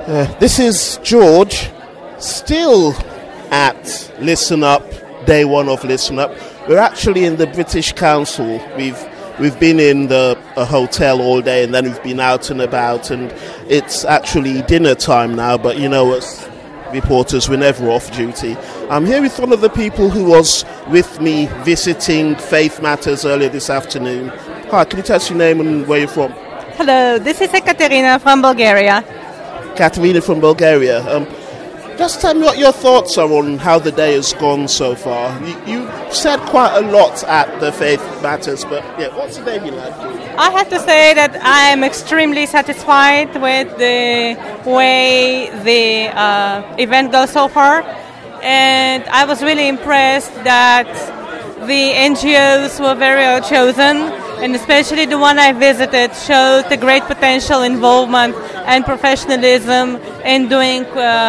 This is George, still at Listen Up, day one of Listen Up. We're actually in the British Council. We've been in a hotel all day, and then we've been out and about, and it's actually dinner time now, but you know, as reporters, we're never off duty. I'm here with one of the people who was with me visiting Faith Matters earlier this afternoon. Hi, can you tell us your name and where you're from? Hello, this is Ekaterina from Bulgaria. Katerina from Bulgaria. Just tell me what your thoughts are on how the day has gone so far. You said quite a lot at the Faith Matters, but yeah, what's the day been like for you? I have to say that I am extremely satisfied with the way the event goes so far, and I was really impressed that the NGOs were very well chosen, and especially the one I visited showed the great potential involvement and professionalism in dealing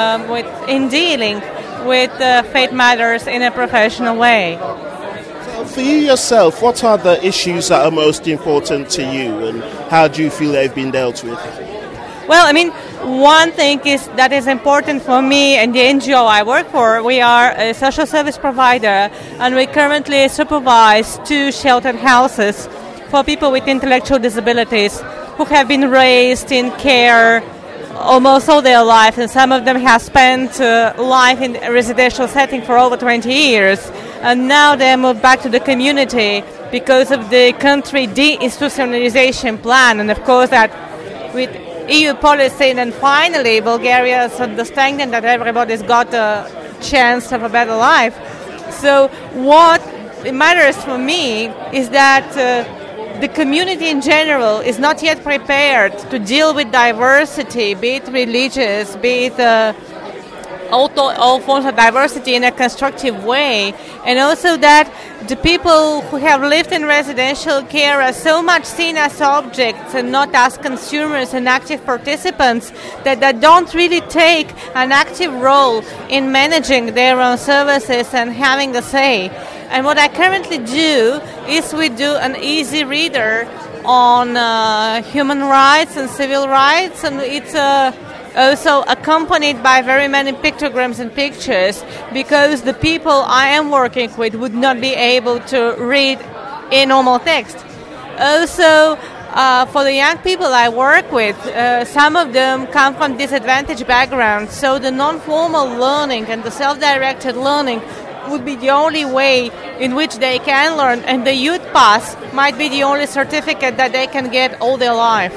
with Faith Matters in a professional way. So for you yourself, what are the issues that are most important to you, and how do you feel they've been dealt with? Well, I mean, one thing that is important for me and the NGO I work for. We are a social service provider, and we currently supervise 2 sheltered houses for people with intellectual disabilities who have been raised in care almost all their life, and some of them have spent life in a residential setting for over 20 years, and now they moved back to the community because of the country deinstitutionalization plan, and of course that with EU policy, and then finally Bulgaria's understanding that everybody's got a chance of a better life. So what matters for me is that the community in general is not yet prepared to deal with diversity, be it religious, be it all forms of diversity in a constructive way, and also that the people who have lived in residential care are so much seen as objects and not as consumers and active participants that they don't really take an active role in managing their own services and having a say. And what I currently do is we do an easy reader on human rights and civil rights, and it's also accompanied by very many pictograms and pictures, because the people I am working with would not be able to read in normal text. Also, for the young people I work with, some of them come from disadvantaged backgrounds, so the non-formal learning and the self-directed learning would be the only way in which they can learn, and the youth pass might be the only certificate that they can get all their life.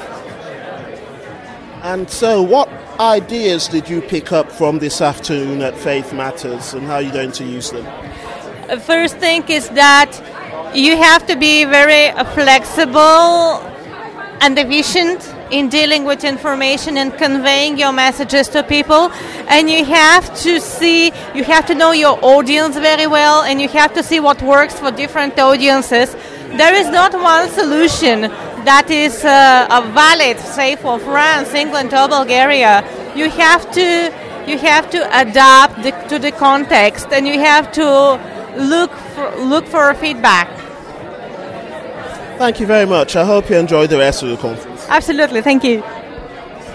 And so what ideas did you pick up from this afternoon at Faith Matters, and how are you going to use them? First thing is that you have to be very flexible and efficient in dealing with information and conveying your messages to people, and you have to know your audience very well, and you have to see what works for different audiences. There is not one solution that is valid, say, for France, England, or Bulgaria. You have to adapt to the context, and you have to look for feedback. Thank you very much. I hope you enjoy the rest of the conference. Absolutely, thank you.